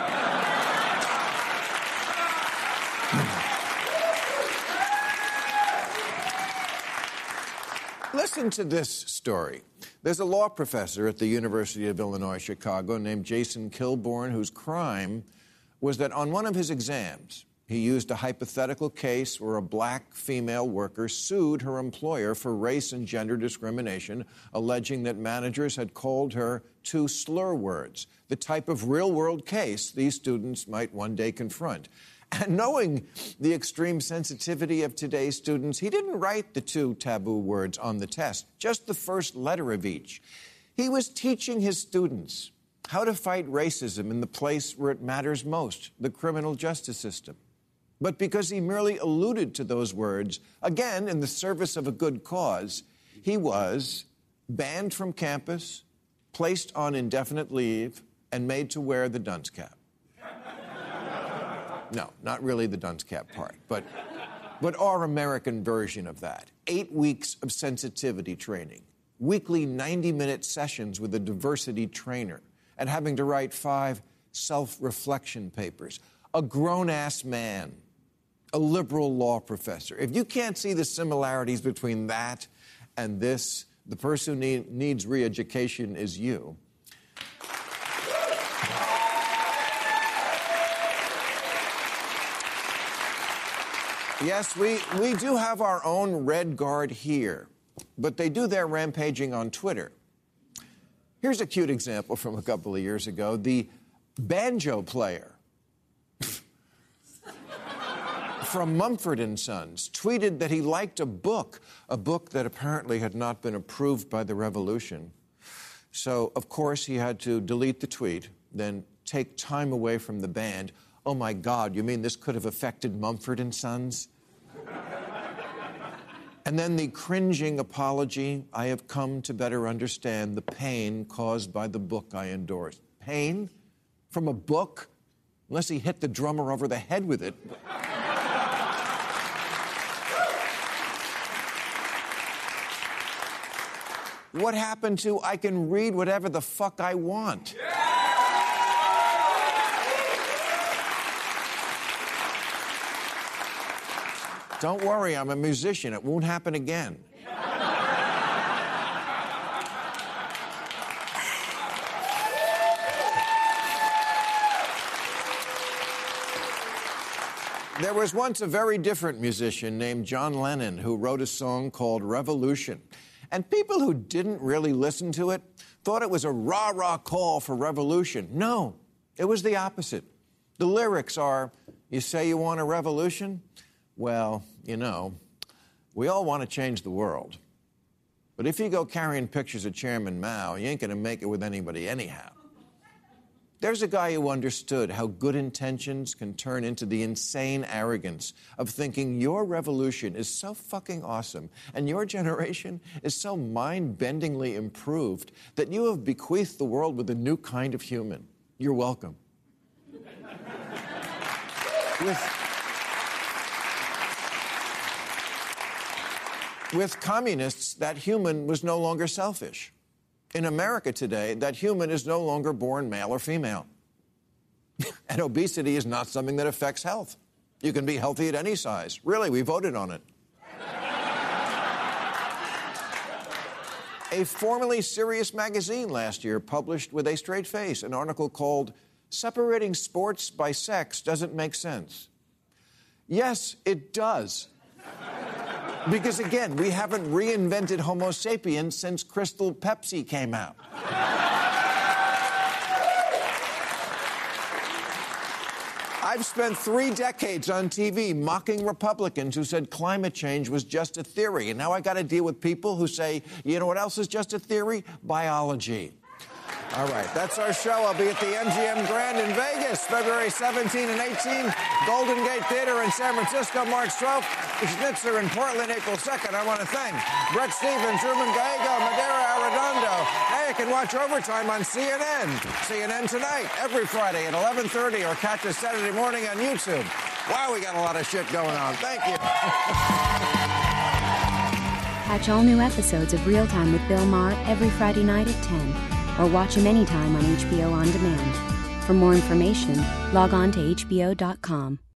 Listen to this story. There's a law professor at the University of Illinois, Chicago, named Jason Kilborn, whose crime was that on one of his exams, he used a hypothetical case where a black female worker sued her employer for race and gender discrimination, alleging that managers had called her 2 slur words, the type of real-world case these students might one day confront. And knowing the extreme sensitivity of today's students, he didn't write the 2 taboo words on the test, just the first letter of each. He was teaching his students how to fight racism in the place where it matters most, the criminal justice system. But because he merely alluded to those words, again, in the service of a good cause, he was banned from campus, placed on indefinite leave, and made to wear the dunce cap. No, not really the dunce cap part, but our American version of that. 8 weeks of sensitivity training, weekly 90-minute sessions with a diversity trainer, and having to write 5 self-reflection papers. A grown-ass man, a liberal law professor. If you can't see the similarities between that and this, the person who needs re-education is you. Yes, we do have our own Red Guard here, but they do their rampaging on Twitter. Here's a cute example from a couple of years ago. The banjo player from Mumford & Sons tweeted that he liked a book that apparently had not been approved by the revolution. So, of course, he had to delete the tweet, then take time away from the band. Oh, my God, you mean this could have affected Mumford & Sons? And then the cringing apology, I have come to better understand the pain caused by the book I endorsed. Pain? From a book? Unless he hit the drummer over the head with it. What happened to I can read whatever the fuck I want? Don't worry, I'm a musician. It won't happen again. There was once a very different musician named John Lennon who wrote a song called Revolution. And people who didn't really listen to it thought it was a rah-rah call for revolution. No, it was the opposite. The lyrics are, you say you want a revolution? Well, you know, we all want to change the world. But if you go carrying pictures of Chairman Mao, you ain't going to make it with anybody anyhow. There's a guy who understood how good intentions can turn into the insane arrogance of thinking your revolution is so fucking awesome and your generation is so mind-bendingly improved that you have bequeathed the world with a new kind of human. You're welcome. With communists, that human was no longer selfish. In America today, that human is no longer born male or female. And obesity is not something that affects health. You can be healthy at any size. Really, we voted on it. A formerly serious magazine last year published with a straight face an article called Separating Sports by Sex Doesn't Make Sense. Yes, it does. Because, again, we haven't reinvented Homo sapiens since Crystal Pepsi came out. I've spent 3 decades on TV mocking Republicans who said climate change was just a theory. And now I got to deal with people who say, you know what else is just a theory? Biology. All right, that's our show. I'll be at the MGM Grand in Vegas, February 17 and 18, Golden Gate Theater in San Francisco, March 12th, Schnitzer in Portland, April 2nd. I want to thank Brett Stevens, Ruben Gallego, Madeira Arredondo. Now you can watch Overtime on CNN. CNN tonight, every Friday at 11:30, or catch us Saturday morning on YouTube. Wow, we got a lot of shit going on. Thank you. Catch all new episodes of Real Time with Bill Maher every Friday night at 10, or watch him anytime on HBO On Demand. For more information, log on to HBO.com.